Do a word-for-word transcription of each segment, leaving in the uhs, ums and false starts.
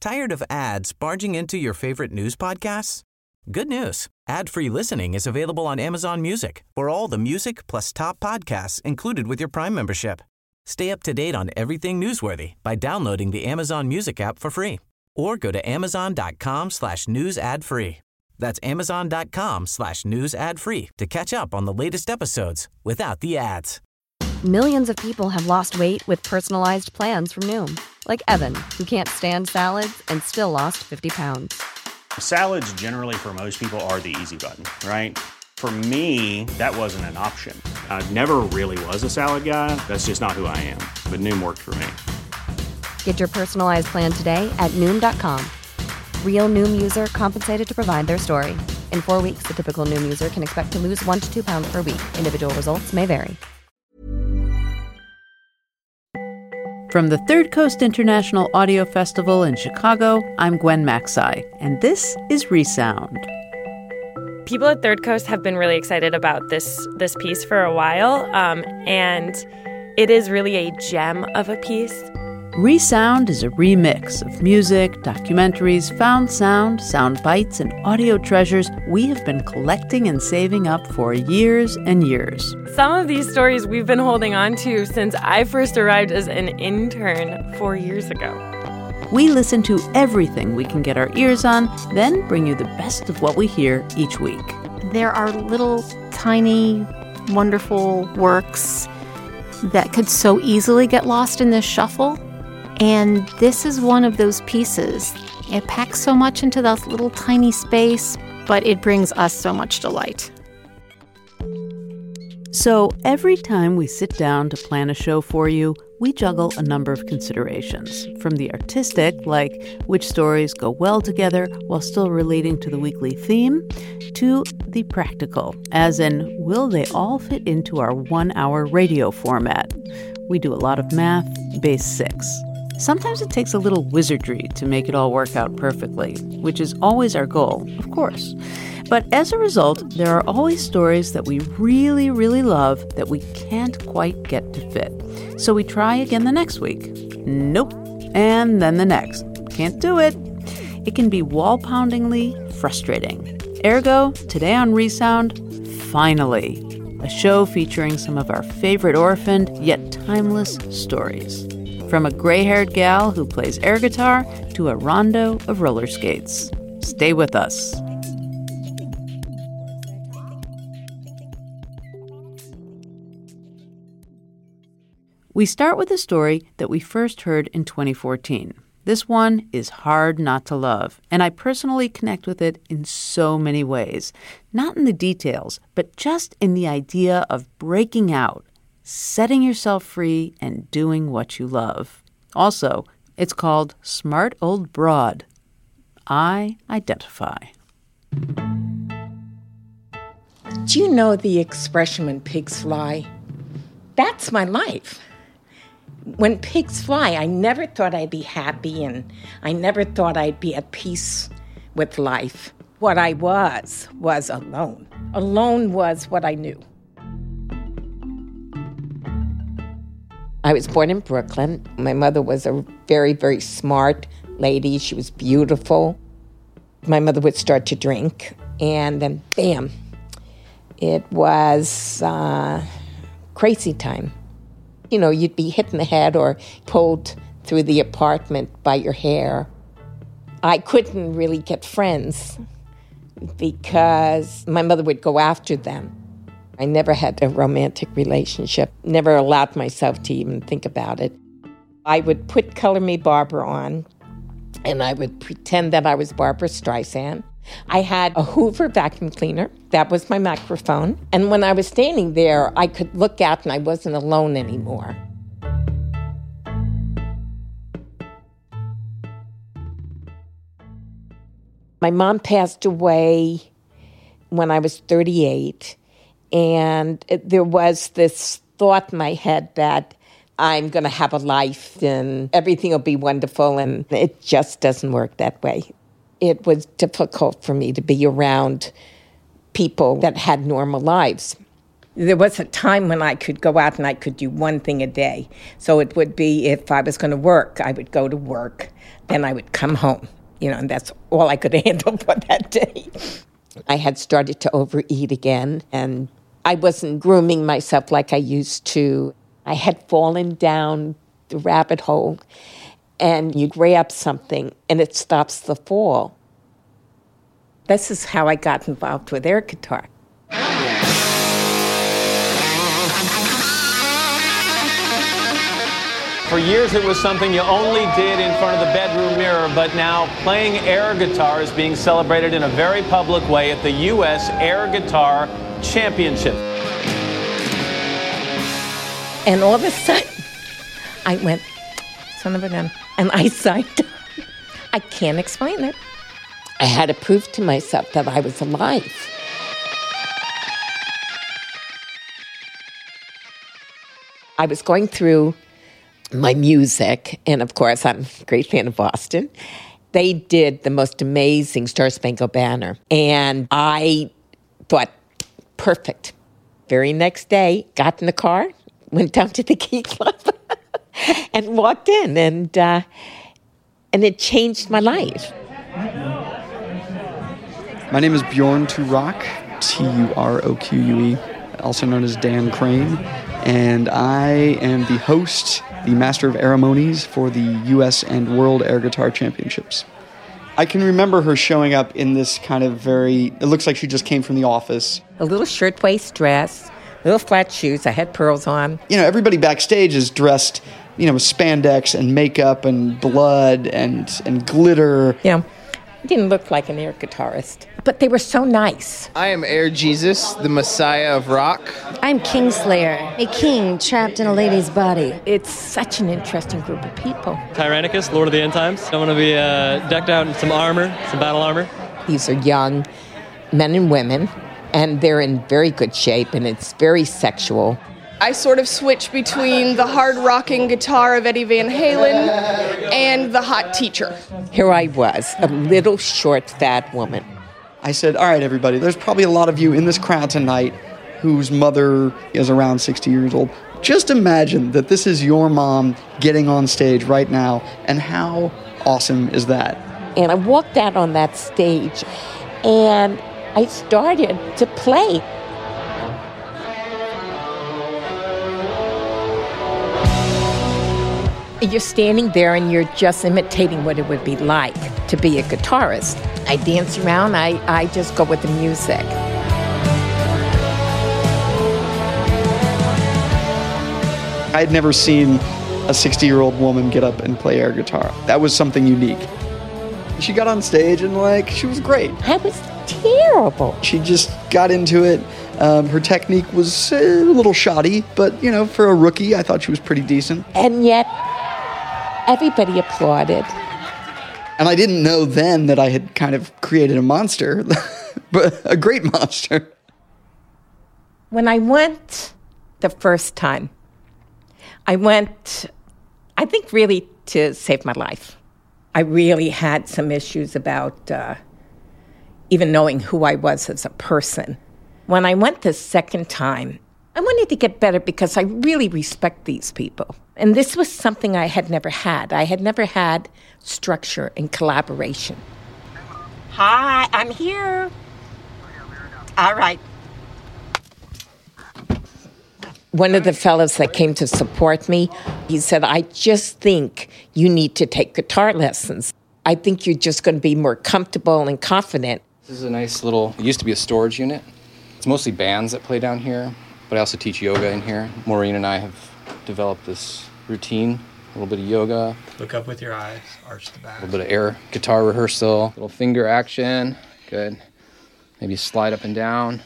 Tired of ads barging into your favorite news podcasts? Good news. Ad-free listening is available on Amazon Music for all the music plus top podcasts included with your Prime membership. Stay up to date on everything newsworthy by downloading the Amazon Music app for free or go to amazon.com slash news ad free. That's amazon.com slash news ad free to catch up on the latest episodes without the ads. Millions of people have lost weight with personalized plans from Noom. Like Evan, who can't stand salads and still lost fifty pounds. Salads generally for most people are the easy button, right? For me, that wasn't an option. I never really was a salad guy. That's just not who I am. But Noom worked for me. Get your personalized plan today at Noom dot com. Real Noom user compensated to provide their story. In four weeks, the typical Noom user can expect to lose one to two pounds per week. Individual results may vary. From the Third Coast International Audio Festival in Chicago, I'm Gwen Macsai, and this is Resound. People at Third Coast have been really excited about this this piece for a while, um, and it is really a gem of a piece. Resound is a remix of music, documentaries, found sound, sound bites, and audio treasures we have been collecting and saving up for years and years. Some of these stories we've been holding on to since I first arrived as an intern four years ago. We listen to everything we can get our ears on, then bring you the best of what we hear each week. There are little, tiny, wonderful works that could so easily get lost in this shuffle. And this is one of those pieces. It packs so much into that little tiny space, but it brings us so much delight. So every time we sit down to plan a show for you, we juggle a number of considerations. From the artistic, like which stories go well together while still relating to the weekly theme, to the practical, as in, will they all fit into our one-hour radio format? We do a lot of math, base six. Sometimes it takes a little wizardry to make it all work out perfectly, which is always our goal, of course. But as a result, there are always stories that we really, really love that we can't quite get to fit. So we try again the next week. Nope. And then the next. Can't do it. It can be wall-poundingly frustrating. Ergo, today on Resound, finally, a show featuring some of our favorite orphaned yet timeless stories. From a gray-haired gal who plays air guitar to a rondo of roller skates. Stay with us. We start with a story that we first heard in twenty fourteen. This one is hard not to love, and I personally connect with it in so many ways. Not in the details, but just in the idea of breaking out, setting yourself free, and doing what you love. Also, it's called Smart Old Broad. I identify. Do you know the expression when pigs fly? That's my life. When pigs fly, I never thought I'd be happy, and I never thought I'd be at peace with life. What I was, was alone. Alone was what I knew. I was born in Brooklyn. My mother was a very, very smart lady. She was beautiful. My mother would start to drink, and then bam, it was uh, crazy time. You know, you'd be hit in the head or pulled through the apartment by your hair. I couldn't really get friends because my mother would go after them. I never had a romantic relationship, never allowed myself to even think about it. I would put Color Me Barbara on, and I would pretend that I was Barbara Streisand. I had a Hoover vacuum cleaner. That was my microphone. And when I was standing there, I could look out and I wasn't alone anymore. My mom passed away when I was thirty-eight, and there was this thought in my head that I'm going to have a life and everything will be wonderful, and it just doesn't work that way. It was difficult for me to be around people that had normal lives. There was a time when I could go out and I could do one thing a day. So it would be if I was going to work, I would go to work. then I would come home, you know, and that's all I could handle for that day. I had started to overeat again, and I wasn't grooming myself like I used to. I had fallen down the rabbit hole, and you grab something, and it stops the fall. This is how I got involved with air guitar. For years, it was something you only did in front of the bedroom mirror, but now playing air guitar is being celebrated in a very public way at the U S Air Guitar Championship. And all of a sudden, I went, son of a gun, and I signed up. I can't explain it. I had to prove to myself that I was alive. I was going through my music, and of course, I'm a great fan of Boston. They did the most amazing Star Spangled Banner, and I thought, perfect. Very next day, got in the car, went down to the Key Club, and walked in, and uh, and it changed my life. My name is Bjorn Turok, T U R O Q U E, also known as Dan Crane, and I am the host, the Master of Ceremonies for the U S and World Air Guitar Championships. I can remember her showing up in this kind of very, it looks like she just came from the office. A little shirt-waist dress, little flat shoes, I had pearls on. You know, everybody backstage is dressed, you know, with spandex and makeup and blood and, and glitter. Yeah, I didn't look like an air guitarist, but they were so nice. I am Air Jesus, the Messiah of rock. I'm Kingslayer, a king trapped in a lady's body. It's such an interesting group of people. Tyrannicus, Lord of the End Times. I want to be uh, decked out in some armor, some battle armor. These are young men and women, and they're in very good shape, and it's very sexual. I sort of switch between the hard-rocking guitar of Eddie Van Halen and the hot teacher. Here I was, a little short, fat woman. I said, all right, everybody, there's probably a lot of you in this crowd tonight whose mother is around sixty years old. Just imagine that this is your mom getting on stage right now, and how awesome is that? And I walked out on that stage, and I started to play. You're standing there and you're just imitating what it would be like to be a guitarist. I dance around, I, I just go with the music. I had never seen a sixty-year-old woman get up and play air guitar. That was something unique. She got on stage and, like, she was great. I was terrible. She just got into it. Um, her technique was a little shoddy, but, you know, for a rookie, I thought she was pretty decent. And yet, everybody applauded. And I didn't know then that I had kind of created a monster, but a great monster. When I went the first time, I went, I think, really to save my life. I really had some issues about uh, even knowing who I was as a person. When I went the second time, I wanted to get better because I really respect these people. And this was something I had never had. I had never had structure and collaboration. Hi, I'm here. All right. One of the fellows that came to support me, he said, I just think you need to take guitar lessons. I think you're just going to be more comfortable and confident. This is a nice little, it used to be a storage unit. It's mostly bands that play down here, but I also teach yoga in here. Maureen and I have developed this routine, a little bit of yoga. Look up with your eyes, arch the back. A little bit of air guitar rehearsal, little finger action, good. Maybe slide up and down.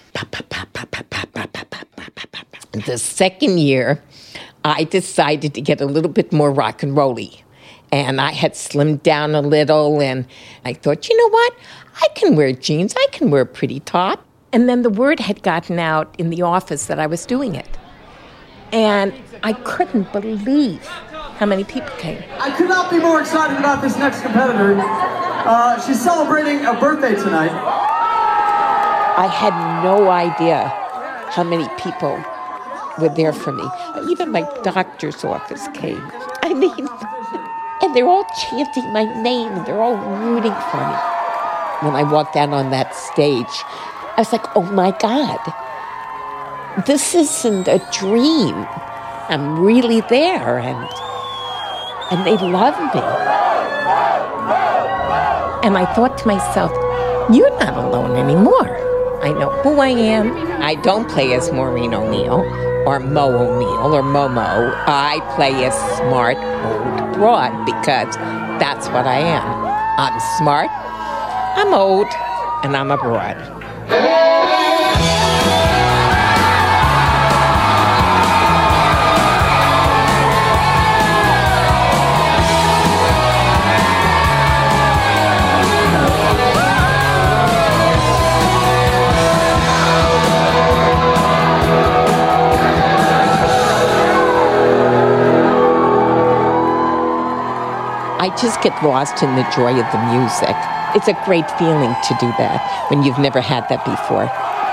The second year, I decided to get a little bit more rock and roll-y. And I had slimmed down a little, and I thought, you know what? I can wear jeans. I can wear a pretty top. And then the word had gotten out in the office that I was doing it. And I couldn't believe how many people came. I could not be more excited about this next competitor. Uh, she's celebrating a birthday tonight. I had no idea how many people were there for me. Even my doctor's office came. I mean, and they're all chanting my name, and they're all rooting for me. When I walked out on that stage, I was like, oh my God, this isn't a dream. I'm really there, and and they love me. And I thought to myself, you're not alone anymore. I know who I am. I don't play as Maureen O'Neill or Mo O'Neill or Momo. I play as smart old broad because that's what I am. I'm smart, I'm old, and I'm a broad. I just get lost in the joy of the music. It's a great feeling to do that when you've never had that before.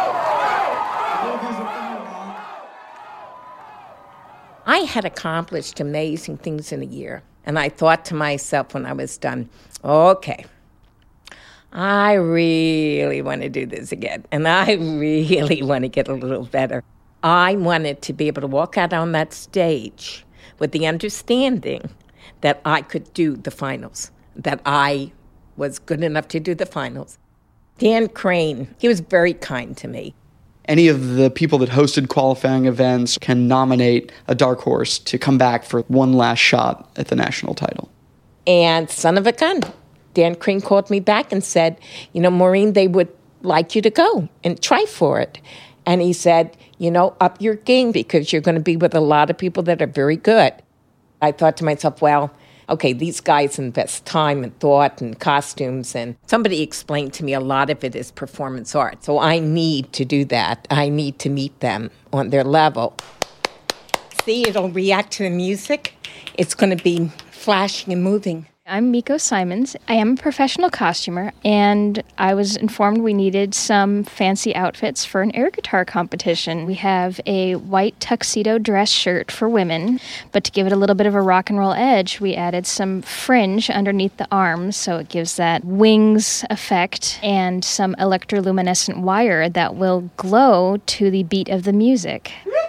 I had accomplished amazing things in a year, and I thought to myself when I was done, okay, I really want to do this again, and I really want to get a little better. I wanted to be able to walk out on that stage with the understanding that I could do the finals, that I was good enough to do the finals. Dan Crane, he was very kind to me. Any of the people that hosted qualifying events can nominate a dark horse to come back for one last shot at the national title. And son of a gun, Dan Crane called me back and said, you know, Maureen, they would like you to go and try for it. And he said, you know, up your game because you're going to be with a lot of people that are very good. I thought to myself, well, okay, these guys invest time and thought and costumes, and somebody explained to me a lot of it is performance art. So I need to do that. I need to meet them on their level. See, it'll react to the music. It's going to be flashing and moving. I'm Miko Simons. I am a professional costumer, and I was informed we needed some fancy outfits for an air guitar competition. We have a white tuxedo dress shirt for women, but to give it a little bit of a rock and roll edge, we added some fringe underneath the arms, so it gives that wings effect, and some electroluminescent wire that will glow to the beat of the music.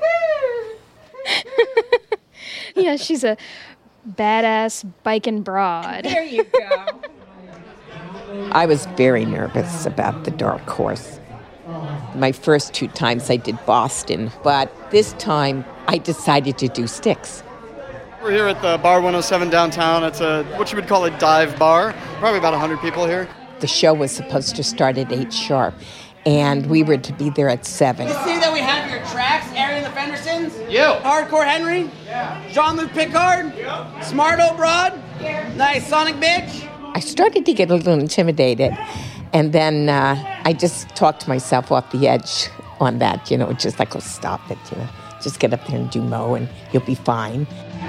Yeah, she's a badass biking broad. There you go. I was very nervous about the dark horse. My first two times I did Boston, but this time I decided to do Styx. We're here at the Bar one oh seven downtown. It's a what you would call a dive bar. Probably about one hundred people here. The show was supposed to start at eight sharp, and we were to be there at seven. You see that we have your tracks, Arian the Fendersons? You. Hardcore Henry? Yeah. Jean-Luc Picard? Yep. Smart O'Brod? Yeah. Nice Sonic Bitch? I started to get a little intimidated, and then uh, I just talked to myself off the edge on that, you know, just like, oh, stop it, you know. Just get up there and do Mo, and you'll be fine.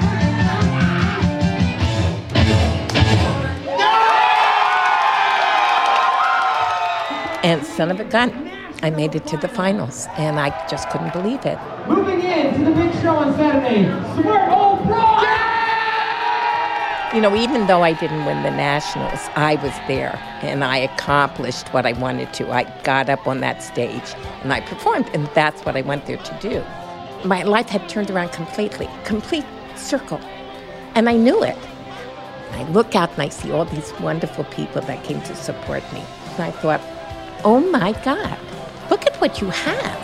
And son of a gun, I made it to the finals, and I just couldn't believe it. Moving in to the big show on Saturday, Smart Old Broad! You know, even though I didn't win the Nationals, I was there, and I accomplished what I wanted to. I got up on that stage, and I performed, and that's what I went there to do. My life had turned around completely, complete circle, and I knew it. I look out and I see all these wonderful people that came to support me, and I thought, oh my God, look at what you have.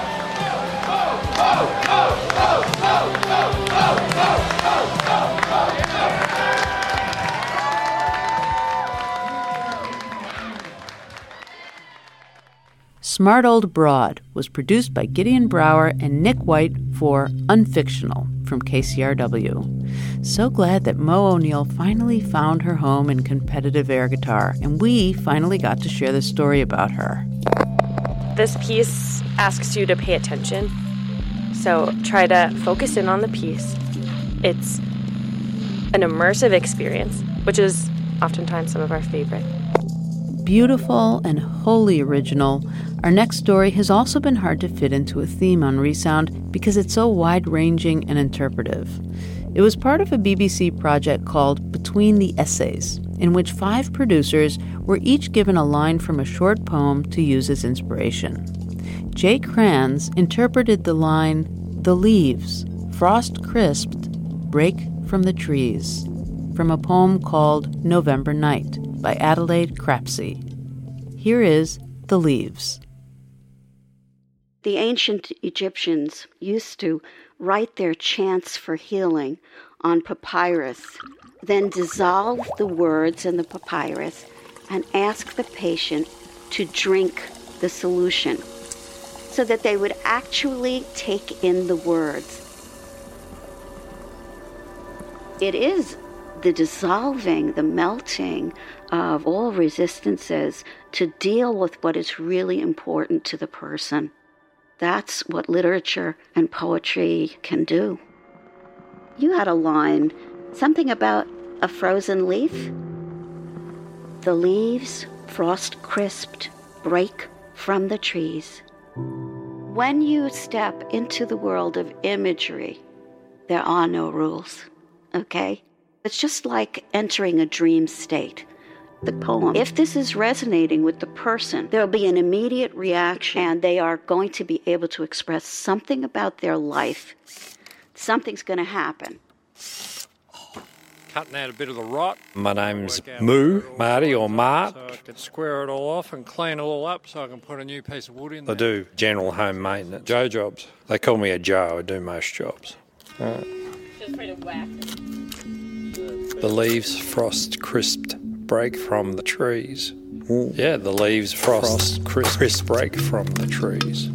Smart Old Broad was produced by Gideon Brower and Nick White for Unfictional from K C R W. So glad that Mo O'Neill finally found her home in competitive air guitar, and we finally got to share the story about her. This piece asks you to pay attention, so try to focus in on the piece. It's an immersive experience, which is oftentimes some of our favorite. Beautiful and wholly original, our next story has also been hard to fit into a theme on ReSound because it's so wide-ranging and interpretive. It was part of a B B C project called Between Between the Essays, in which five producers were each given a line from a short poem to use as inspiration. Jay Kranz interpreted the line, "The leaves, frost crisped, break from the trees," from a poem called November Night by Adelaide Crapsey. Here is The Leaves. The ancient Egyptians used to write their chants for healing on papyrus, then dissolve the words in the papyrus and ask the patient to drink the solution so that they would actually take in the words. It is the dissolving, the melting of all resistances to deal with what is really important to the person. That's what literature and poetry can do. You had a line, something about a frozen leaf. The leaves, frost crisped, break from the trees. When you step into the world of imagery, there are no rules, okay? It's just like entering a dream state. The poem, if this is resonating with the person, there'll be an immediate reaction, and they are going to be able to express something about their life. Something's going to happen. Cutting out a bit of the rot. My name's Moo, Marty or Mart. So I can square it all off and clean it all up so I can put a new piece of wood in there. I do general home maintenance. Joe jobs. They call me a Joe. I do most jobs. Right. Just try to whack it. The leaves frost crisped break from the trees. Ooh. Yeah, the leaves frost, frost crisp, crisp break from the trees.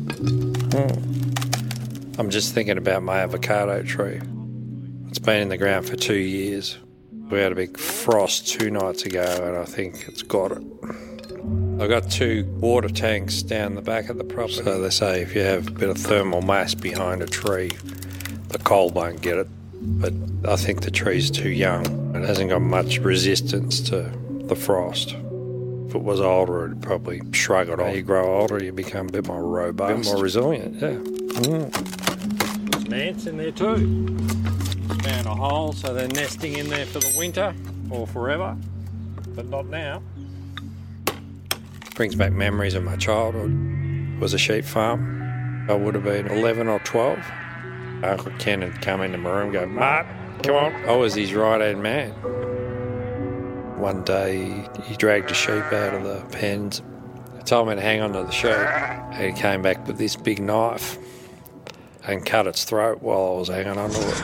Mm. I'm just thinking about my avocado tree. It's been in the ground for two years. We had a big frost two nights ago and I think it's got it. I've got two water tanks down the back of the property. So they say if you have a bit of thermal mass behind a tree, the cold won't get it. But I think the tree's too young. It hasn't got much resistance to the frost. If it was older, it'd probably shrug it off. As you grow older, you become a bit more robust. A bit more resilient, yeah. Mm. There's ants in there too. Found a hole, so they're nesting in there for the winter or forever, but not now. Brings back memories of my childhood. It was a sheep farm. I would have been eleven or twelve. Uncle Ken had come into my room and go, "Mart, come on." I was his right-hand man. One day he dragged a sheep out of the pens. He told me to hang on to the sheep. And he came back with this big knife and cut its throat while I was hanging onto it.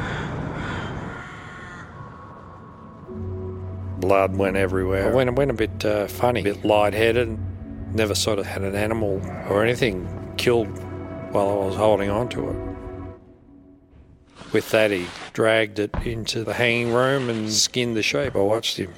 Blood went everywhere. I went, I went a bit uh, funny, a bit lightheaded. Never sort of had an animal or anything killed while I was holding on to it. With that, he dragged it into the hanging room and skinned the sheep. I watched him.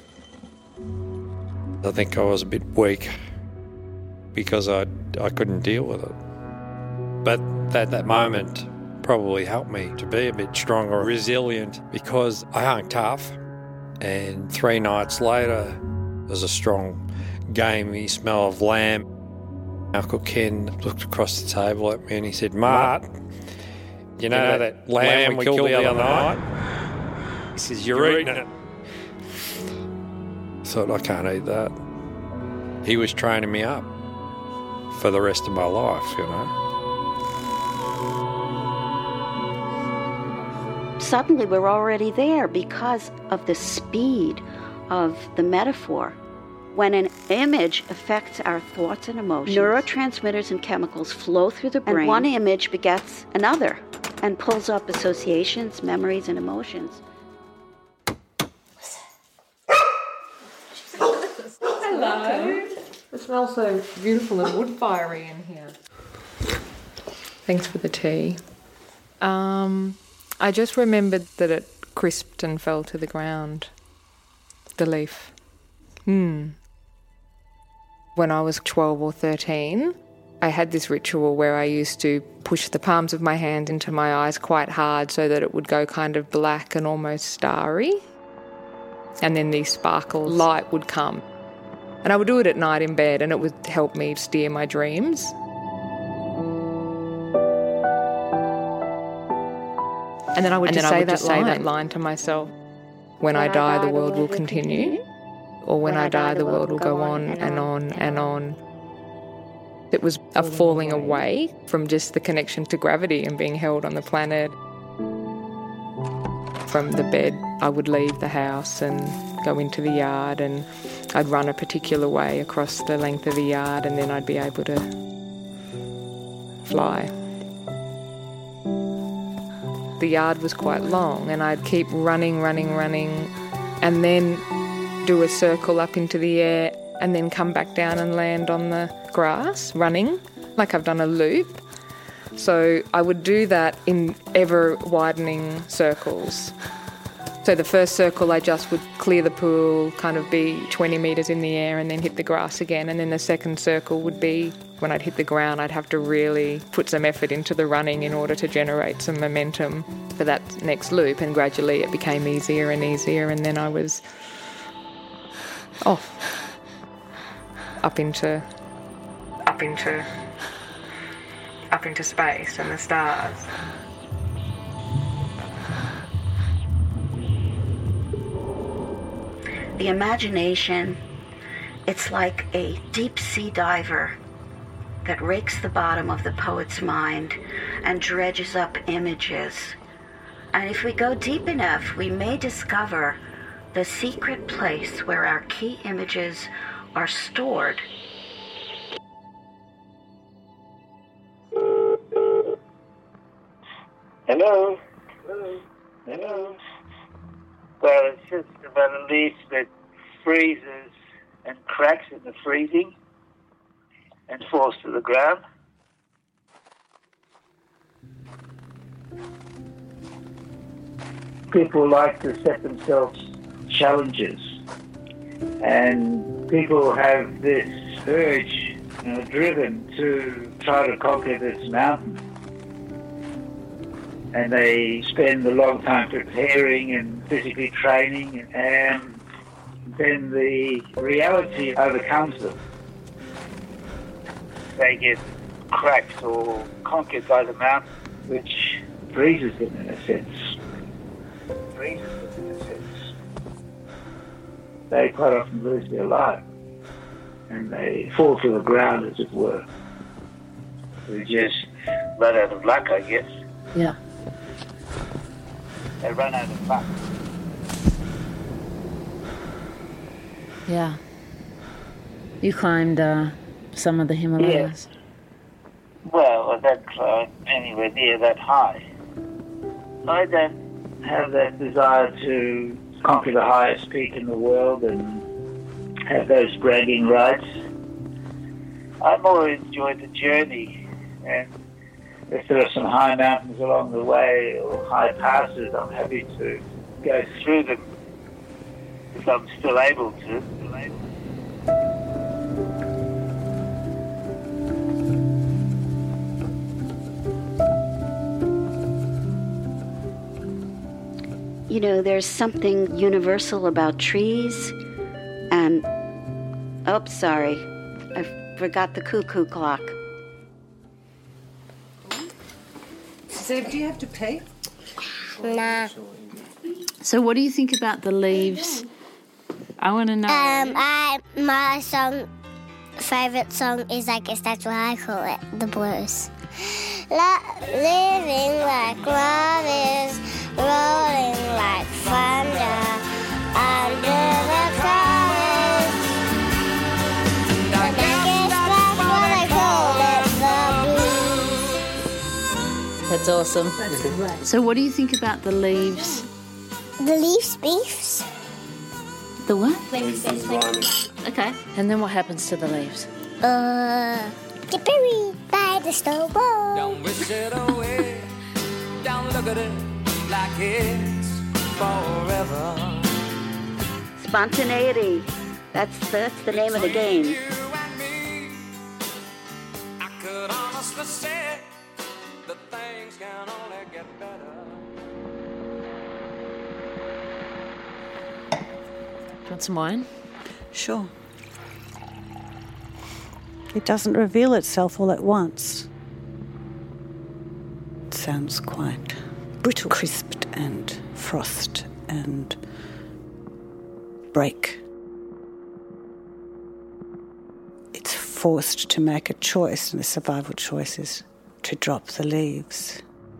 I think I was a bit weak because I I couldn't deal with it. But that, that moment probably helped me to be a bit stronger, resilient, because I hung tough. And three nights later, there's a strong gamey smell of lamb. Uncle Ken looked across the table at me and he said, "Mart, you know, you know that lamb, lamb we killed, killed the other night?" night? He says, "You're, You're eating it." it. I thought, I can't eat that. He was training me up for the rest of my life, you know. Suddenly we're already there because of the speed of the metaphor. When an image affects our thoughts and emotions, neurotransmitters and chemicals flow through the brain, and one image begets another and pulls up associations, memories, and emotions. Hello. It smells so beautiful and wood-fiery in here. Thanks for the tea. Um... I just remembered that it crisped and fell to the ground. The leaf. Hmm. When I was twelve or thirteen, I had this ritual where I used to push the palms of my hand into my eyes quite hard so that it would go kind of black and almost starry. And then these sparkles, light would come. And I would do it at night in bed and it would help me steer my dreams. And then I would and just, say, I would that, just line. say that line to myself when I die, the world will continue, or when I die, the world will go on and on and on. It was a falling away from just the connection to gravity and being held on the planet. From the bed, I would leave the house and go into the yard, and I'd run a particular way across the length of the yard, and then I'd be able to fly. The yard was quite long, and I'd keep running, running, running, and then do a circle up into the air, and then come back down and land on the grass, running, like I've done a loop. So I would do that in ever-widening circles. So the first circle, I just would clear the pool, kind of be twenty metres in the air and then hit the grass again. And then the second circle would be, when I'd hit the ground, I'd have to really put some effort into the running in order to generate some momentum for that next loop. And gradually it became easier and easier, and then I was off, up into, up into, up into space and the stars. The imagination, it's like a deep sea diver that rakes the bottom of the poet's mind and dredges up images. And if we go deep enough, we may discover the secret place where our key images are stored. Hello? Hello? Hello? Well, it's just about a leaf that freezes and cracks in the freezing and falls to the ground. People like to set themselves challenges, and people have this urge, you know, driven to try to conquer this mountain. And they spend a long time preparing and physically training, and then the reality overcomes them. They get cracked or conquered by the mountain, which freezes them in a sense. Freezes them in a sense. They quite often lose their life, and they fall to the ground, as it were. They just run out of luck, I guess. Yeah. They run out of luck. Yeah. You climbed uh, some of the Himalayas? Yeah. Well, I don't climb anywhere near that high. I don't have that desire to conquer the highest peak in the world and have those bragging rights. I more enjoy the journey, and if there are some high mountains along the way or high passes, I'm happy to go through them if I'm still able to. Still able. You know, there's something universal about trees and... Oh, sorry. I forgot the cuckoo clock. So do you have to pay? Nah. So what do you think about the leaves? I want to know. Um, I my song, favorite song is, I guess that's what I call it, the blues. La- living like waters, rolling like thunder under the clouds. And I guess that's what I call it, the blues. That's awesome. That's right. So what do you think about the leaves? The leaves beefs. The what? Okay. And then what happens to the leaves? Uh, get buried by the snowball. Don't wish it away. Don't look at it like it's forever. Spontaneity. That's, that's the name of the game. I could honestly say that things can only get better. Do you want some wine? Sure. It doesn't reveal itself all at once. It sounds quite brittle, crisped and frost and break. It's forced to make a choice, and the survival choice is to drop the leaves.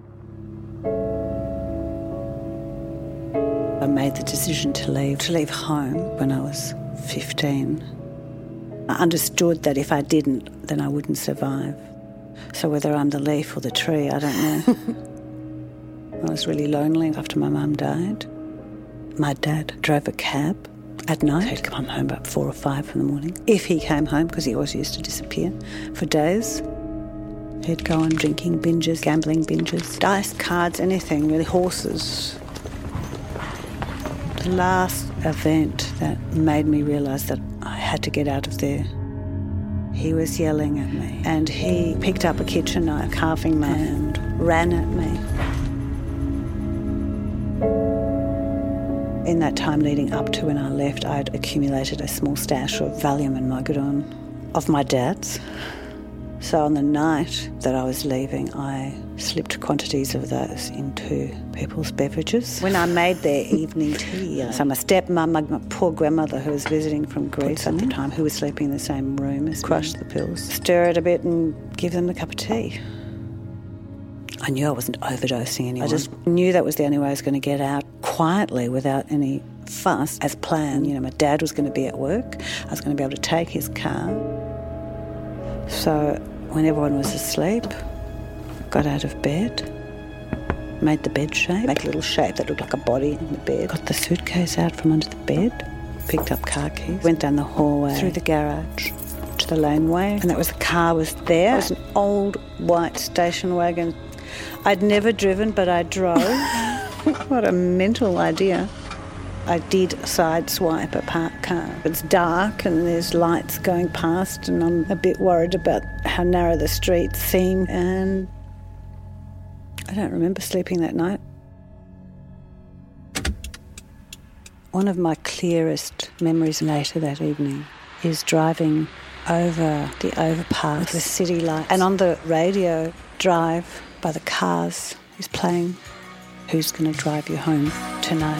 I made the decision to leave, to leave home when I was fifteen. I understood that if I didn't, then I wouldn't survive. So whether I'm the leaf or the tree, I don't know. I was really lonely after my mum died. My dad drove a cab at night. He'd come home about four or five in the morning. If he came home, because he always used to disappear for days, he'd go on drinking binges, gambling binges, dice, cards, anything, really, horses. The last event that made me realise that I had to get out of there, he was yelling at me, and he picked up a kitchen knife, carving knife, and ran at me. In that time leading up to when I left, I'd accumulated a small stash of Valium and Mogadon of my dad's. So on the night that I was leaving, I slipped quantities of those into people's beverages. When I made their evening tea, uh, so my stepmum, my, my poor grandmother who was visiting from Greece at the time, who was sleeping in the same room as me, crushed the pills, stir it a bit and give them a cup of tea. I knew I wasn't overdosing anyone. I just knew that was the only way I was going to get out quietly without any fuss as planned. You know, my dad was going to be at work. I was going to be able to take his car. So when everyone was asleep, got out of bed, made the bed shape, make a little shape that looked like a body in the bed, got the suitcase out from under the bed, picked up car keys, went down the hallway, through the garage, to the laneway, and that was the car was there. It was an old white station wagon. I'd never driven, but I drove. What a mental idea. I did sideswipe a parked car. It's dark and there's lights going past, and I'm a bit worried about how narrow the streets seem, and I don't remember sleeping that night. One of my clearest memories later that evening is driving over the overpass with the city lights, and on the radio drive by the cars is playing Who's Gonna Drive You Home Tonight.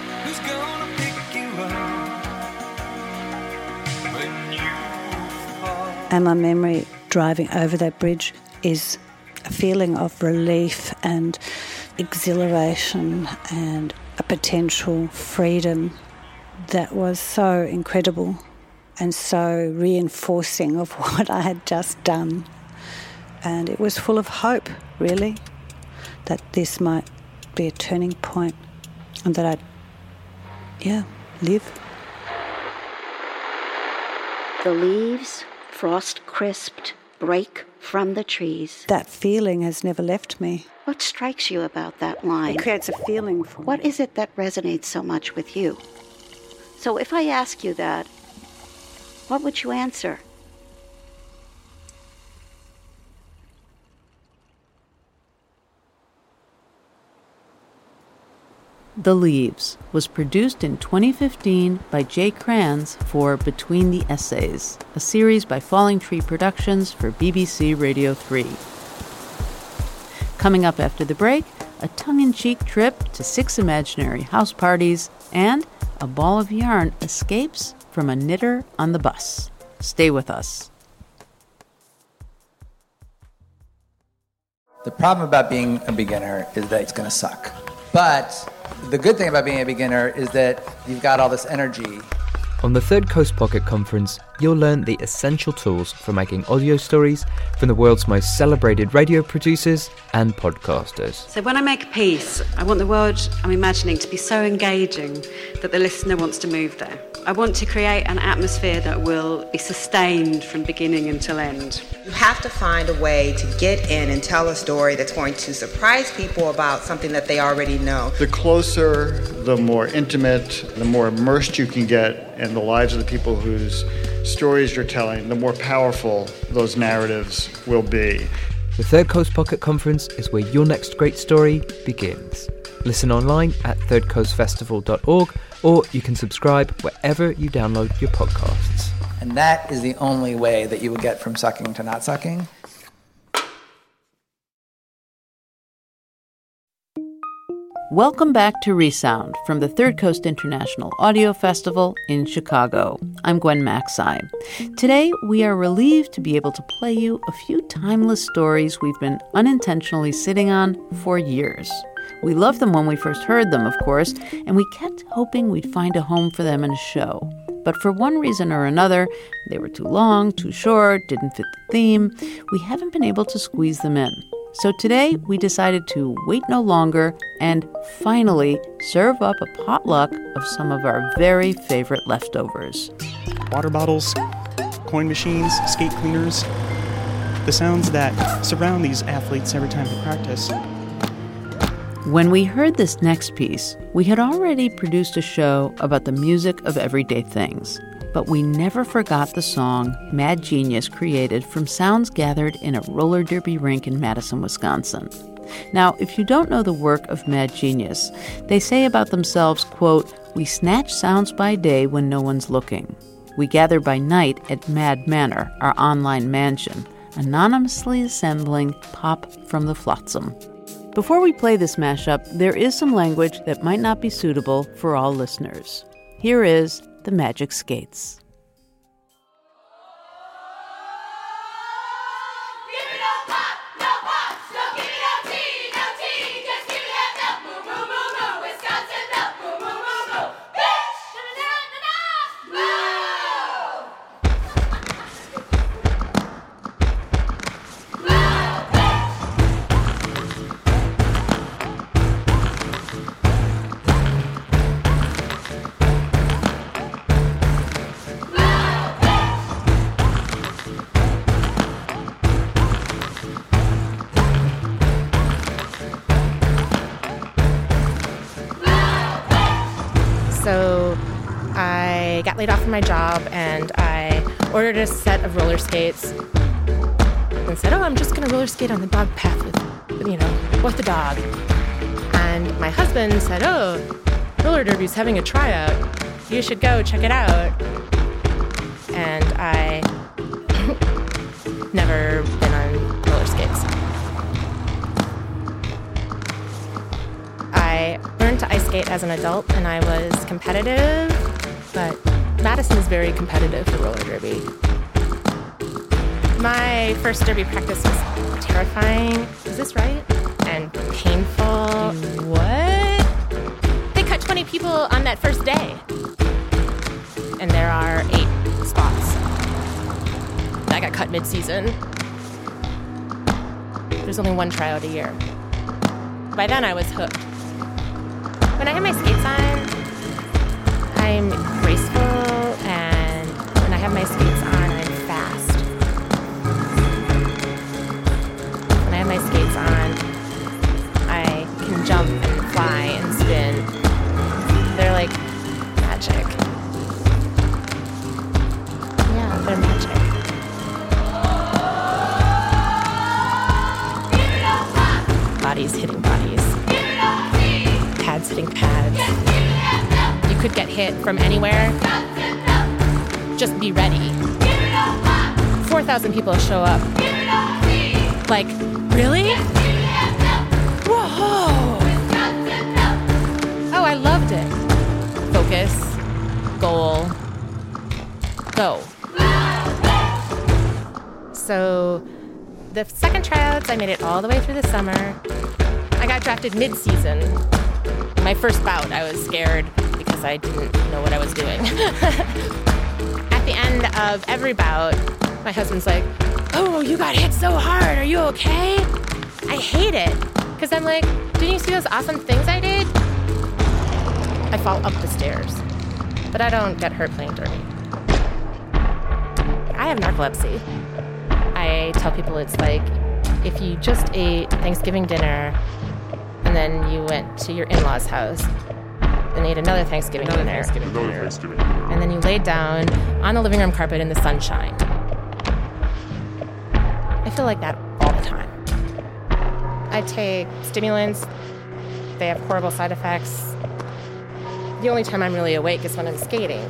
And my memory driving over that bridge is a feeling of relief and exhilaration and a potential freedom that was so incredible and so reinforcing of what I had just done. And it was full of hope, really, that this might be a turning point and that I'd, yeah, live. The leaves, frost-crisped, break from the trees. That feeling has never left me. What strikes you about that line? It creates a feeling for me. What is it that resonates so much with you? So if I ask you that, what would you answer? The Leaves was produced in twenty fifteen by Jay Kranz for Between the Essays, a series by Falling Tree Productions for B B C Radio three. Coming up after the break, a tongue-in-cheek trip to six imaginary house parties, and a ball of yarn escapes from a knitter on the bus. Stay with us. The problem about being a beginner is that it's going to suck. But the good thing about being a beginner is that you've got all this energy. On the Third Coast Pocket Conference, you'll learn the essential tools for making audio stories from the world's most celebrated radio producers and podcasters. So when I make a piece, I want the world I'm imagining to be so engaging that the listener wants to move there. I want to create an atmosphere that will be sustained from beginning until end. You have to find a way to get in and tell a story that's going to surprise people about something that they already know. The closer, the more intimate, the more immersed you can get in the lives of the people whose stories you're telling, the more powerful those narratives will be. The Third Coast Pocket Conference is where your next great story begins. Listen online at third coast festival dot org, or you can subscribe wherever you download your podcasts. And that is the only way that you will get from sucking to not sucking. Welcome back to Resound from the Third Coast International Audio Festival in Chicago. I'm Gwen Macsai. Today, we are relieved to be able to play you a few timeless stories we've been unintentionally sitting on for years. We loved them when we first heard them, of course, and we kept hoping we'd find a home for them in a show. But for one reason or another, they were too long, too short, didn't fit the theme. We haven't been able to squeeze them in. So today, we decided to wait no longer and finally serve up a potluck of some of our very favorite leftovers. Water bottles, coin machines, skate cleaners, the sounds that surround these athletes every time they practice. When we heard this next piece, we had already produced a show about the music of everyday things. But we never forgot the song Mad Genius created from sounds gathered in a roller derby rink in Madison, Wisconsin. Now, if you don't know the work of Mad Genius, they say about themselves, quote, "We snatch sounds by day when no one's looking. We gather by night at Mad Manor, our online mansion, anonymously assembling pop from the flotsam." Before we play this mashup, there is some language that might not be suitable for all listeners. Here is The Magic Skates. So I got laid off from my job and I ordered a set of roller skates and said, oh, I'm just going to roller skate on the dog path with, you know, with the dog. And my husband said, oh, roller derby's having a tryout. You should go check it out. And I never been on roller skates. I learned to ice skate as an adult, and I was competitive, but Madison is very competitive for roller derby. My first derby practice was terrifying. Is this right? And painful. What? They cut twenty people on that first day. And there are eight spots. I got cut mid-season. There's only one tryout a year. By then, I was hooked. When I have my skates on, I'm graceful, and when I have my skates on, I'm fast. When I have my skates on, I can jump and fly and spin. They're like magic. Yeah, they're magic. Bodies hitting bodies. Pads hitting pads. You could get hit from anywhere. Just be ready. four thousand people show up. Like, really? Whoa! Oh, I loved it. Focus. Goal. Go. So, the second tryouts, I made it all the way through the summer. I got drafted mid-season. My first bout, I was scared because I didn't know what I was doing. At the end of every bout, my husband's like, oh, you got hit so hard. Are you okay? I hate it. Because I'm like, didn't you see those awesome things I did? I fall up the stairs. But I don't get hurt playing derby. I have narcolepsy. I tell people it's like if you just ate Thanksgiving dinner and then you went to your in-laws' house and ate another Thanksgiving another dinner. Thanksgiving another dinner. Thanksgiving dinner. And then you laid down on the living room carpet in the sunshine. I feel like that all the time. I take stimulants. They have horrible side effects. The only time I'm really awake is when I'm skating.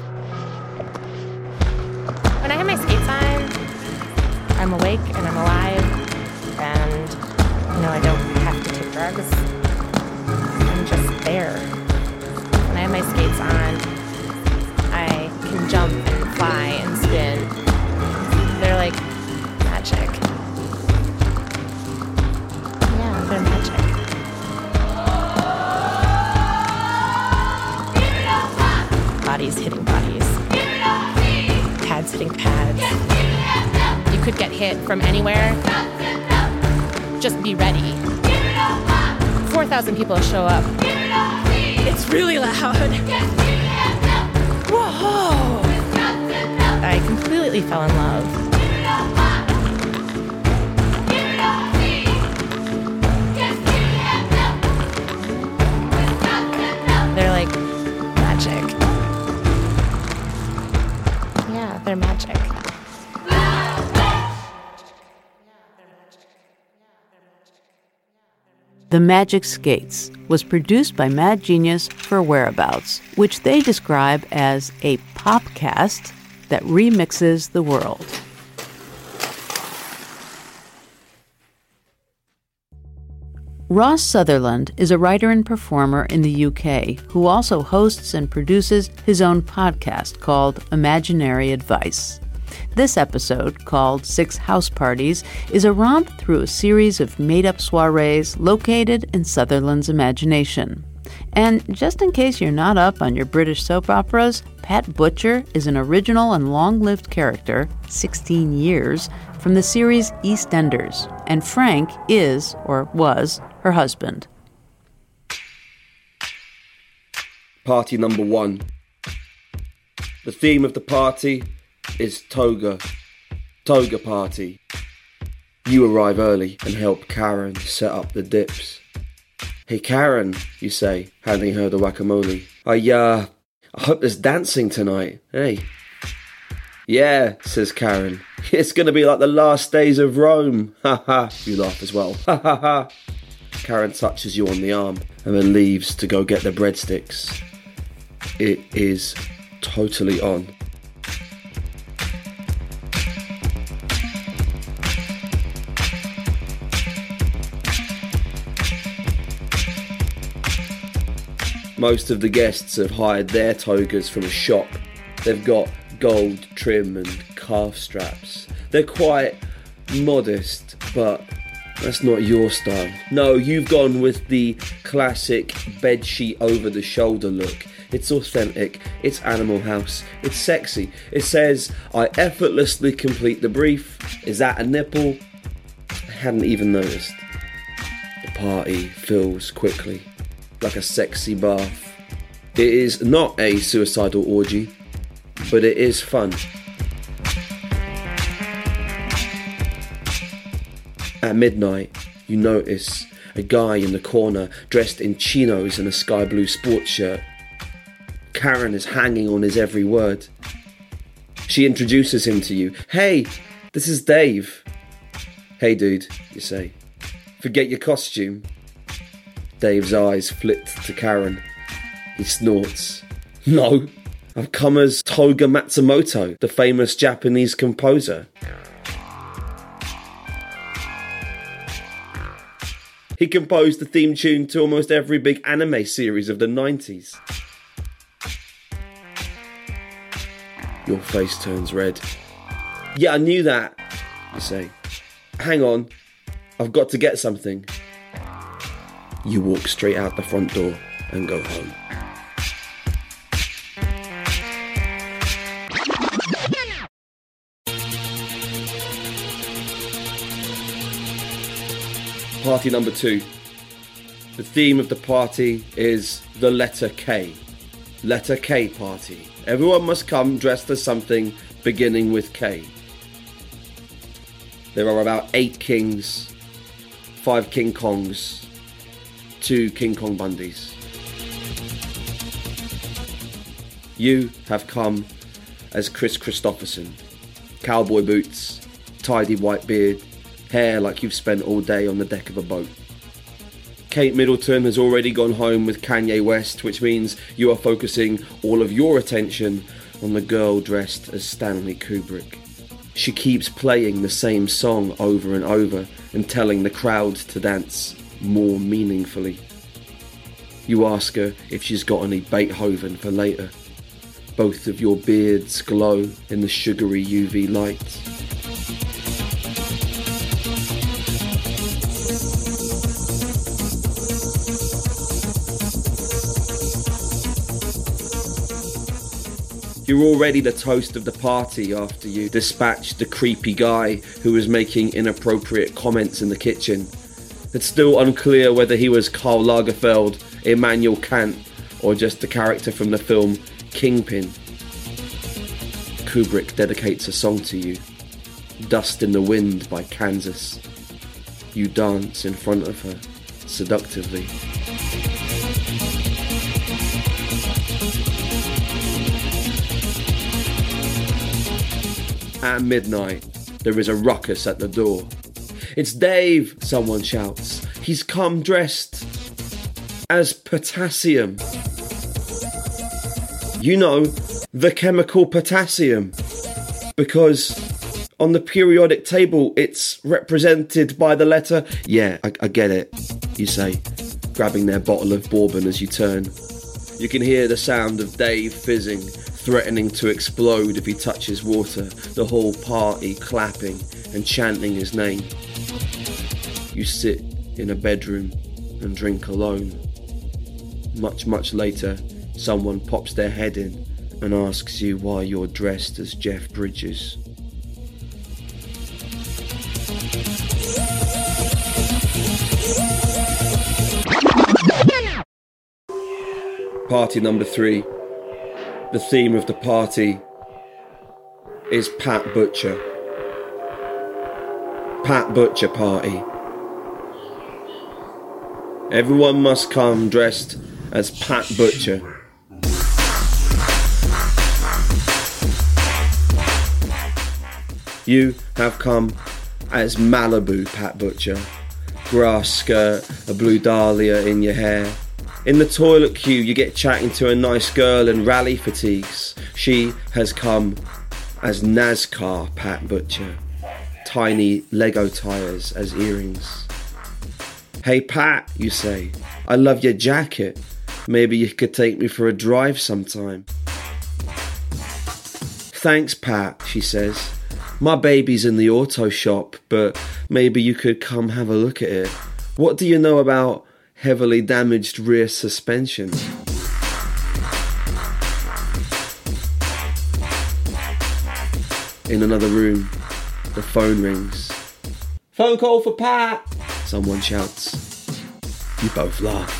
When I have my skates on, I'm awake and I'm alive, and, you know, I don't have to take drugs. I'm just there. When I have my skates on, I can jump and fly and spin. They're like magic. Yeah, they're magic. Bodies hitting bodies. Pads hitting pads. You could get hit from anywhere. Just be ready. four thousand people show up. It's really loud. Whoa! I completely fell in love. They're like magic. Yeah, they're magic. The Magic Skates was produced by Mad Genius for Whereabouts, which they describe as a popcast that remixes the world. Ross Sutherland is a writer and performer in the U K who also hosts and produces his own podcast called Imaginary Advice. This episode, called Six House Parties, is a romp through a series of made-up soirees located in Sutherland's imagination. And just in case you're not up on your British soap operas, Pat Butcher is an original and long-lived character, sixteen years, from the series EastEnders, and Frank is, or was, her husband. Party number one. The theme of the party is toga. Toga party. You arrive early and help Karen set up the dips. Hey Karen, you say, handing her the guacamole. I, uh, I hope there's dancing tonight. Hey. Yeah, says Karen. It's gonna be like the last days of Rome. Ha ha. You laugh as well. Ha ha ha. Karen touches you on the arm and then leaves to go get the breadsticks. It is totally on. Most of the guests have hired their togas from a shop. They've got gold trim and calf straps. They're quite modest, but that's not your style. No, you've gone with the classic bedsheet over the shoulder look. It's authentic, it's Animal House, it's sexy. It says, I effortlessly complete the brief. Is that a nipple? I hadn't even noticed. The party fills quickly, like a sexy bath. It is not a suicidal orgy, but it is fun. At midnight, you notice a guy in the corner dressed in chinos and a sky blue sports shirt. Karen is hanging on his every word. She introduces him to you. Hey, this is Dave. Hey dude, you say. Forget your costume. Dave's eyes flipped to Karen. He snorts. No, I've come as Toga Matsumoto, the famous Japanese composer. He composed the theme tune to almost every big anime series of the nineties. Your face turns red. Yeah, I knew that, you say. Hang on, I've got to get something. You walk straight out the front door and go home. Party number two. The theme of the party is the letter K. Letter K party. Everyone must come dressed as something beginning with K. There are about eight kings, five King Kongs, two King Kong Bundys. You have come as Chris Christopherson. Cowboy boots, tidy white beard, hair like you've spent all day on the deck of a boat. Kate Middleton has already gone home with Kanye West, which means you are focusing all of your attention on the girl dressed as Stanley Kubrick. She keeps playing the same song over and over and telling the crowd to dance more meaningfully. You ask her if she's got any Beethoven for later. Both of your beards glow in the sugary U V light. You're already the toast of the party after you dispatched the creepy guy who was making inappropriate comments in the kitchen. It's still unclear whether he was Karl Lagerfeld, Immanuel Kant, or just the character from the film Kingpin. Kubrick dedicates a song to you, Dust in the Wind by Kansas. You dance in front of her, seductively. At midnight, there is a ruckus at the door. It's Dave, someone shouts. He's come dressed as potassium. You know, the chemical potassium. Because on the periodic table, it's represented by the letter... Yeah, I, I get it, you say, grabbing their bottle of bourbon as you turn. You can hear the sound of Dave fizzing, threatening to explode if he touches water, the whole party clapping and chanting his name. You sit in a bedroom and drink alone. Much, much later, someone pops their head in and asks you why you're dressed as Jeff Bridges. Party number three. The theme of the party is Pat Butcher. Pat Butcher party. Everyone must come dressed as Pat Butcher. You have come as Malibu Pat Butcher. Grass skirt, a blue dahlia in your hair. In the toilet queue, you get chatting to a nice girl in rally fatigues. She has come as NASCAR Pat Butcher. Tiny Lego tyres as earrings. Hey Pat, you say, I love your jacket. Maybe you could take me for a drive sometime. Thanks Pat, she says. My baby's in the auto shop, but maybe you could come have a look at it. What do you know about heavily damaged rear suspension? In another room, the phone rings. Phone call for Pat, someone shouts. You both laugh.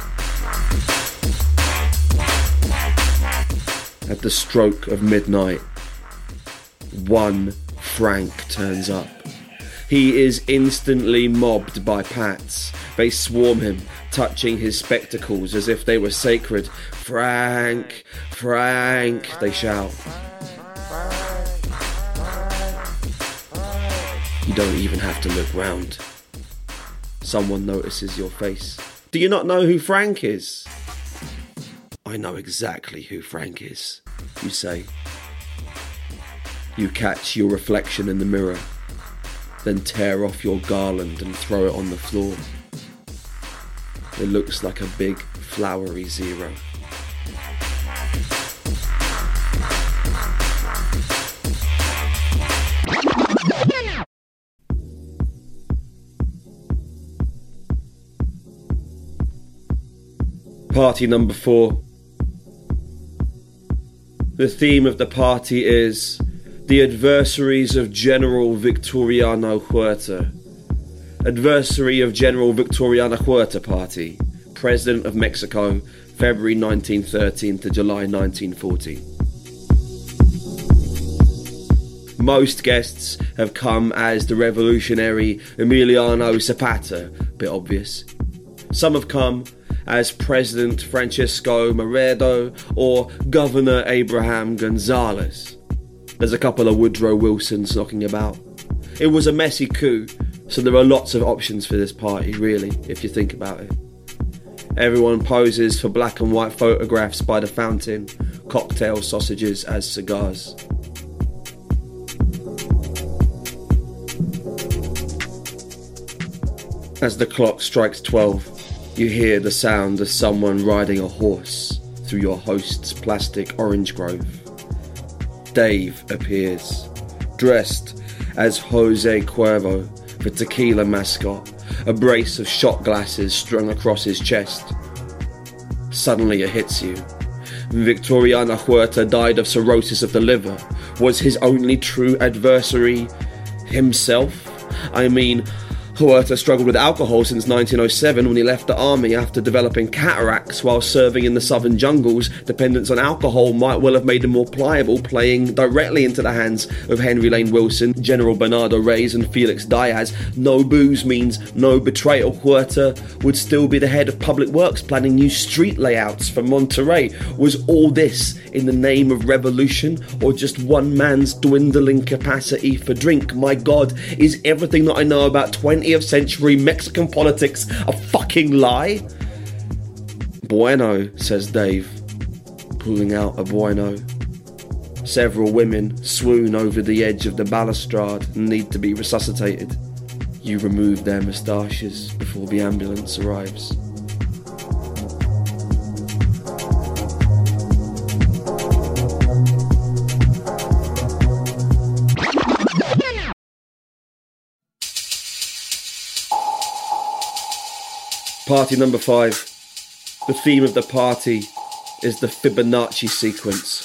At the stroke of midnight, one Frank turns up. He is instantly mobbed by Pats. They swarm him, touching his spectacles as if they were sacred. Frank, Frank, they shout. You don't even have to look round. Someone notices your face. Do you not know who Frank is? I know exactly who Frank is, you say. You catch your reflection in the mirror, then tear off your garland and throw it on the floor. It looks like a big, flowery zero. Party number four. The theme of the party is the adversaries of General Victoriano Huerta. Adversary of General Victoriano Huerta party. President of Mexico, February nineteen thirteen to July nineteen fourteen. Most guests have come as the revolutionary Emiliano Zapata, bit obvious. Some have come as President Francisco Moredo or Governor Abraham Gonzalez. There's a couple of Woodrow Wilsons knocking about. It was a messy coup, so there are lots of options for this party, really, if you think about it. Everyone poses for black and white photographs by the fountain, cocktail sausages as cigars. As the clock strikes twelve, You hear the sound of someone riding a horse through your host's plastic orange grove. Dave appears, dressed as Jose Cuervo, the tequila mascot, a brace of shot glasses strung across his chest. Suddenly it hits you. Victoriana Huerta died of cirrhosis of the liver. Was his only true adversary himself? I mean, Huerta struggled with alcohol since nineteen oh seven when he left the army after developing cataracts while serving in the southern jungles. Dependence on alcohol might well have made him more pliable, playing directly into the hands of Henry Lane Wilson, General Bernardo Reyes and Felix Diaz. No booze means no betrayal. Huerta would still be the head of public works, planning new street layouts for Monterrey. Was all this in the name of revolution, or just one man's dwindling capacity for drink? My God, is everything that I know about twentieth century Mexican politics a fucking lie? Bueno, says Dave, pulling out a bueno. Several women swoon over the edge of the balustrade and need to be resuscitated. You remove their moustaches before the ambulance arrives. Party number five. The theme of the party is the Fibonacci sequence.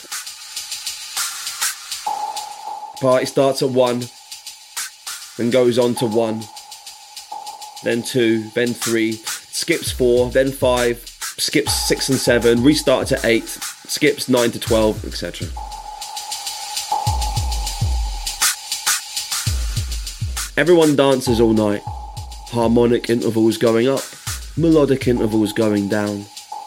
Party starts at one, then goes on to one, then two, then three, skips four, then five, skips six and seven, restarts at eight, skips nine to twelve, et cetera. Everyone dances all night, harmonic intervals going up, melodic intervals going down.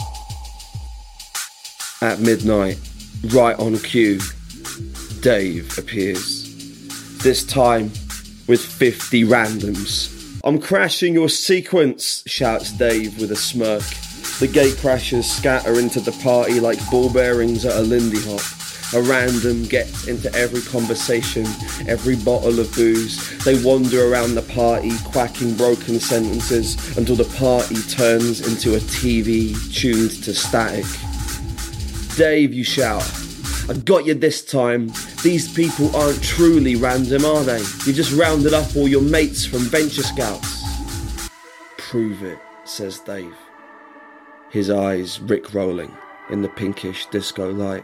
At midnight, right on cue, Dave appears. This time with fifty randoms. "I'm crashing your sequence," shouts Dave with a smirk. The gate crashers scatter into the party like ball bearings at a Lindy Hop. A random gets into every conversation, every bottle of booze. They wander around the party, quacking broken sentences until the party turns into a T V tuned to static. "Dave," you shout, "I got you this time. These people aren't truly random, are they? You just rounded up all your mates from Venture Scouts." "Prove it," says Dave, his eyes rick-rolling in the pinkish disco light.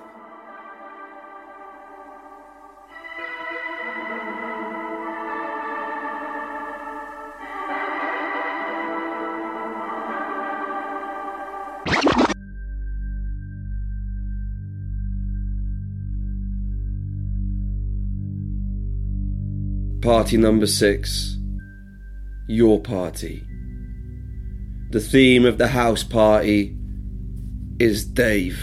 Party number six. Your party. The theme of the house party is Dave.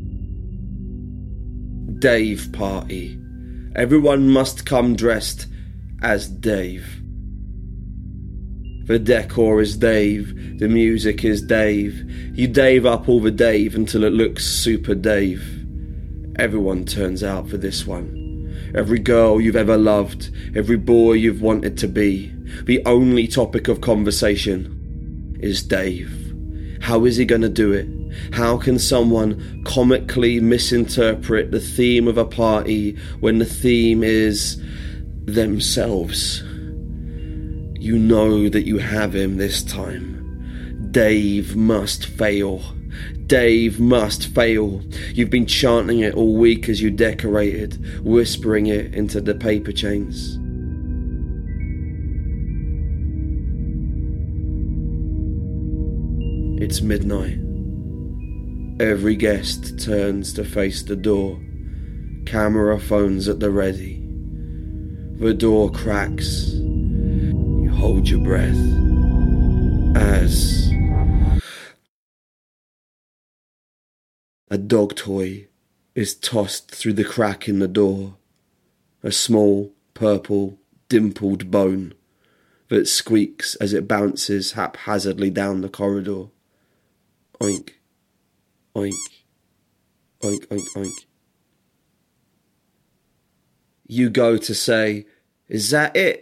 Dave party. Everyone must come dressed as Dave. The decor is Dave. The music is Dave. You Dave up all the Dave until it looks super Dave. Everyone turns out for this one. Every girl you've ever loved, every boy you've wanted to be. The only topic of conversation is Dave. How is he gonna do it? How can someone comically misinterpret the theme of a party when the theme is themselves? You know that you have him this time. Dave must fail. Dave must fail. You've been chanting it all week as you decorated, whispering it into the paper chains. It's midnight. Every guest turns to face the door, camera phones at the ready. The door cracks. You hold your breath as a dog toy is tossed through the crack in the door. A small, purple, dimpled bone that squeaks as it bounces haphazardly down the corridor. Oink, oink, oink, oink, oink. You go to say, "Is that it?"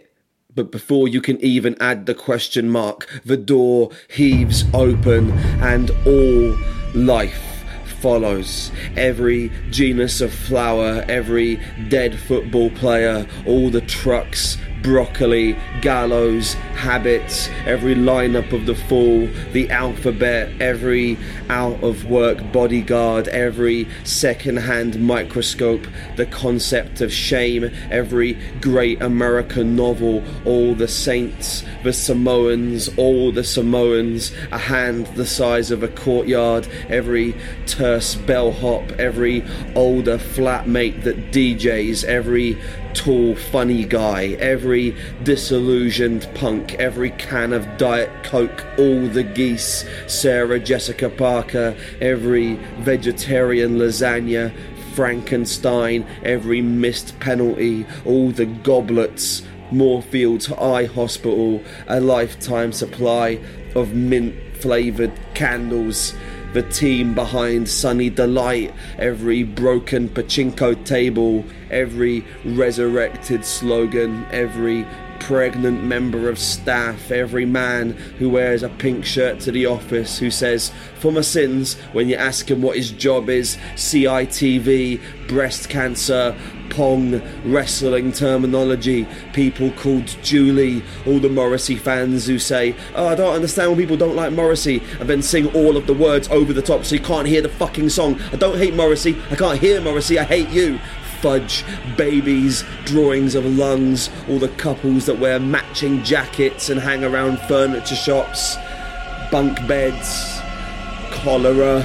But before you can even add the question mark, the door heaves open and all life follows. Every genus of flower, every dead football player, all the trucks, broccoli, gallows, habits, every lineup of the fall, the alphabet, every out-of-work bodyguard, every second-hand microscope, the concept of shame, every great American novel, all the saints, the Samoans, all the Samoans, a hand the size of a courtyard, every terse bellhop, every older flatmate that D Js, every tall funny guy, every disillusioned punk, every can of Diet Coke, all the geese, Sarah Jessica Parker, every vegetarian lasagna, Frankenstein, every missed penalty, all the goblets, Moorfields Eye Hospital, a lifetime supply of mint flavoured candles, the team behind Sunny Delight, every broken pachinko table, every resurrected slogan, every pregnant member of staff, every man who wears a pink shirt to the office, who says, for my sins, when you ask him what his job is, C I T V, breast cancer, Pong, wrestling terminology, people called Julie, all the Morrissey fans who say, oh, I don't understand when people don't like Morrissey, and then sing all of the words over the top so you can't hear the fucking song. I don't hate Morrissey, I can't hear Morrissey, I hate you. Fudge, babies, drawings of lungs, all the couples that wear matching jackets and hang around furniture shops, bunk beds, cholera,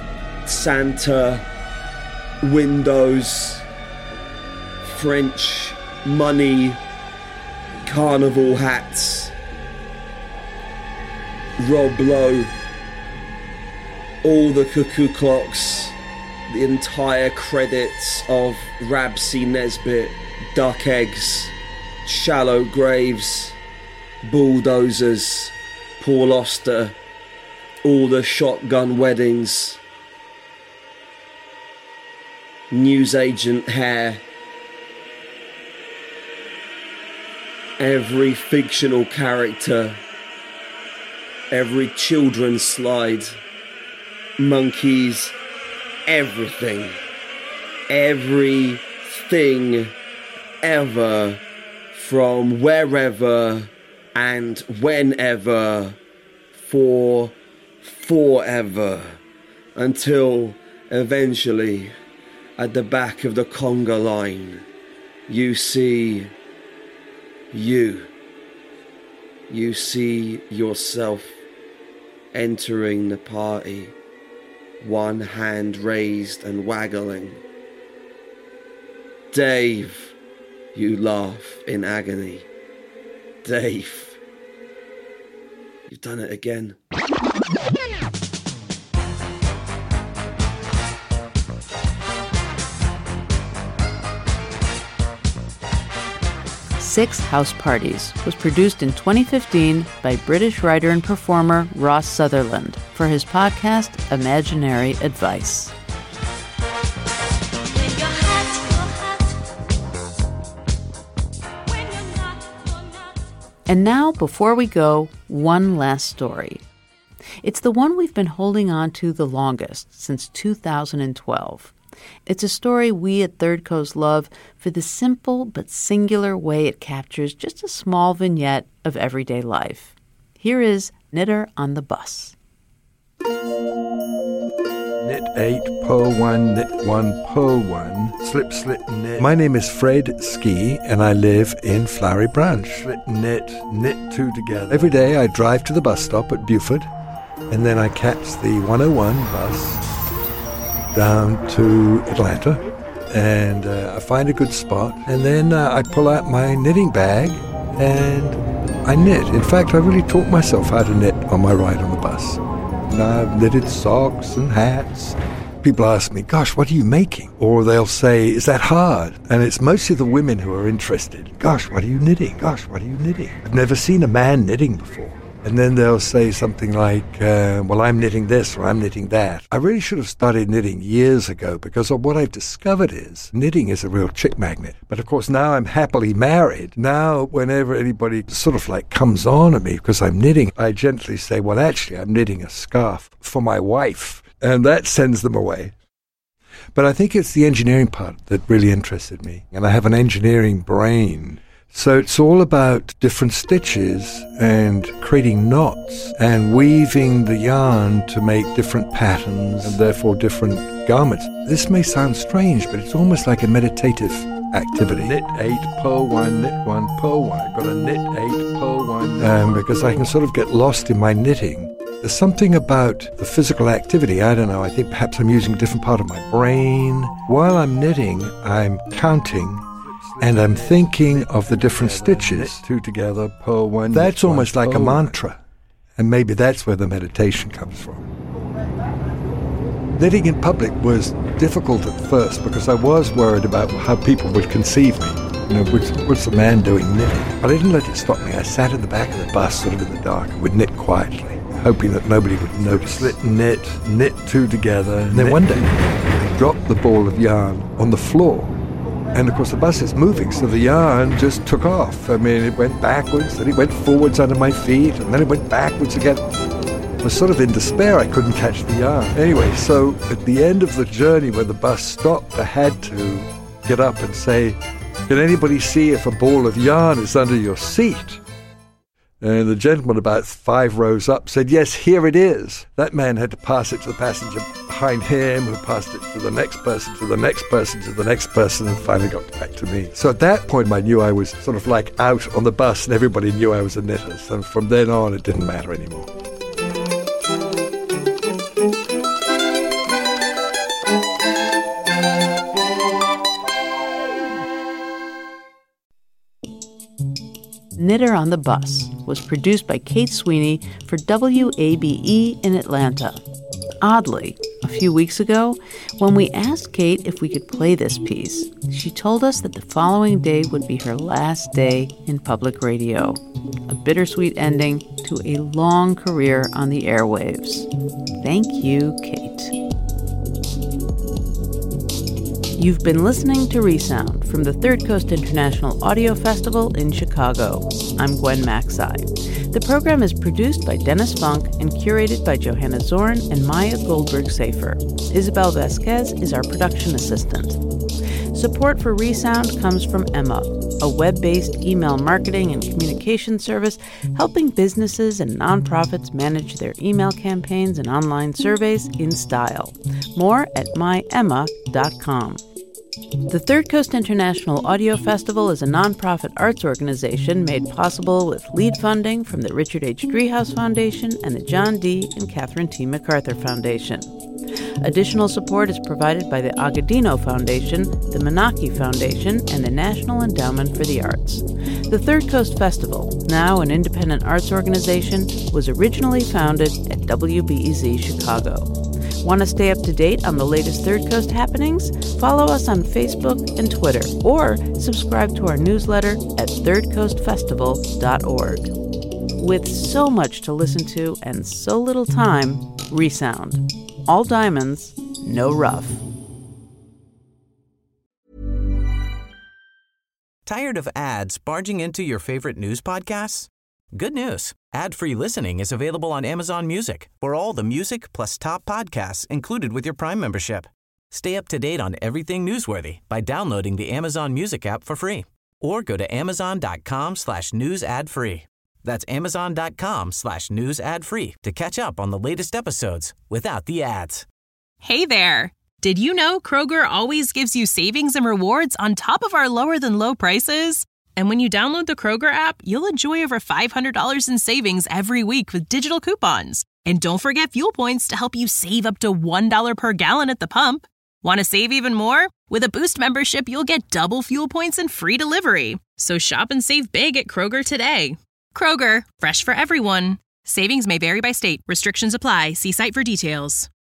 Santa, windows, French, money, carnival hats, Rob Lowe, all the cuckoo clocks, the entire credits of Rab C. Nesbitt, Duck Eggs, Shallow Graves, Bulldozers, Paul Auster, all the shotgun weddings, newsagent hair, every fictional character, every children's slide, monkeys, everything, everything ever, from wherever and whenever, for forever, until eventually at the back of the conga line you see you you see yourself entering the party, one hand raised and waggling. Dave, you laugh in agony. Dave, you've done it again. Six House Parties was produced in twenty fifteen by British writer and performer Ross Sutherland for his podcast Imaginary Advice. And now, before we go, one last story. It's the one we've been holding on to the longest, since two thousand twelve. It's a story we at Third Coast love for the simple but singular way it captures just a small vignette of everyday life. Here is Knitter on the Bus. Knit eight, purl one, knit one, purl one, slip, slip, knit. My name is Fred Ski, and I live in Flowery Branch. Slip, knit, knit two together. Every day I drive to the bus stop at Beaufort, and then I catch the one oh one bus down to Atlanta, and uh, I find a good spot, and then uh, I pull out my knitting bag and I knit. In fact, I really taught myself how to knit on my ride on the bus. And I've knitted socks and hats. People ask me, gosh, what are you making? Or they'll say, is that hard? And it's mostly the women who are interested. Gosh, what are you knitting? Gosh, what are you knitting? I've never seen a man knitting before. And then they'll say something like, uh, well, I'm knitting this or I'm knitting that. I really should have started knitting years ago because of what I've discovered is knitting is a real chick magnet. But of course, now I'm happily married. Now, whenever anybody sort of like comes on at me because I'm knitting, I gently say, well, actually, I'm knitting a scarf for my wife. And that sends them away. But I think it's the engineering part that really interested me. And I have an engineering brain. So it's all about different stitches and creating knots and weaving the yarn to make different patterns and therefore different garments. This may sound strange, but it's almost like a meditative activity. Knit eight, purl one, knit one, purl one. I've got to knit eight, purl one. Um, because I can sort of get lost in my knitting. There's something about the physical activity. I don't know. I think perhaps I'm using a different part of my brain. While I'm knitting, I'm counting. And I'm thinking of the different stitches. Two together, purl one. That's almost like a mantra. And maybe that's where the meditation comes from. Knitting in public was difficult at first because I was worried about how people would conceive me. You know, what's, what's a man doing knitting? But I didn't let it stop me. I sat in the back of the bus, sort of in the dark, and would knit quietly, hoping that nobody would notice. Slit, knit, knit two together. And then one day, I dropped the ball of yarn on the floor. And of course the bus is moving, so the yarn just took off. I mean, it went backwards, then it went forwards under my feet, and then it went backwards again. I was sort of in despair, I couldn't catch the yarn. Anyway, so at the end of the journey when the bus stopped, I had to get up and say, can anybody see if a ball of yarn is under your seat? And the gentleman about five rows up said, yes, here it is. That man had to pass it to the passenger behind him, who passed it to the next person, to the next person, to the next person, and finally got back to me. So at that point, I knew I was sort of like out on the bus, and everybody knew I was a knitter. So from then on, it didn't matter anymore. Knitter on the Bus was produced by Kate Sweeney for W A B E in Atlanta. Oddly, a few weeks ago, when we asked Kate if we could play this piece, she told us that the following day would be her last day in public radio. A bittersweet ending to a long career on the airwaves. Thank you, Kate. You've been listening to Resound from the Third Coast International Audio Festival in Chicago. I'm Gwen Macsai. The program is produced by Dennis Funk and curated by Johanna Zorn and Maya Goldberg-Safer. Isabel Vasquez is our production assistant. Support for Resound comes from Emma, a web-based email marketing and communication service helping businesses and nonprofits manage their email campaigns and online surveys in style. More at my emma dot com. The Third Coast International Audio Festival is a nonprofit arts organization made possible with lead funding from the Richard H. Driehaus Foundation and the John D. and Catherine T. MacArthur Foundation. Additional support is provided by the Agudino Foundation, the Menaki Foundation, and the National Endowment for the Arts. The Third Coast Festival, now an independent arts organization, was originally founded at W B E Z Chicago. Want to stay up to date on the latest Third Coast happenings? Follow us on Facebook and Twitter, or subscribe to our newsletter at third coast festival dot org. With so much to listen to and so little time, Resound. All diamonds, no rough. Tired of ads barging into your favorite news podcasts? Good news. Ad-free listening is available on Amazon Music for all the music plus top podcasts included with your Prime membership. Stay up to date on everything newsworthy by downloading the Amazon Music app for free or go to amazon.com slash news ad free. That's amazon.com slash news ad free to catch up on the latest episodes without the ads. Hey there. Did you know Kroger always gives you savings and rewards on top of our lower than low prices? And when you download the Kroger app, you'll enjoy over five hundred dollars in savings every week with digital coupons. And don't forget fuel points to help you save up to one dollar per gallon at the pump. Want to save even more? With a Boost membership, you'll get double fuel points and free delivery. So shop and save big at Kroger today. Kroger, fresh for everyone. Savings may vary by state. Restrictions apply. See site for details.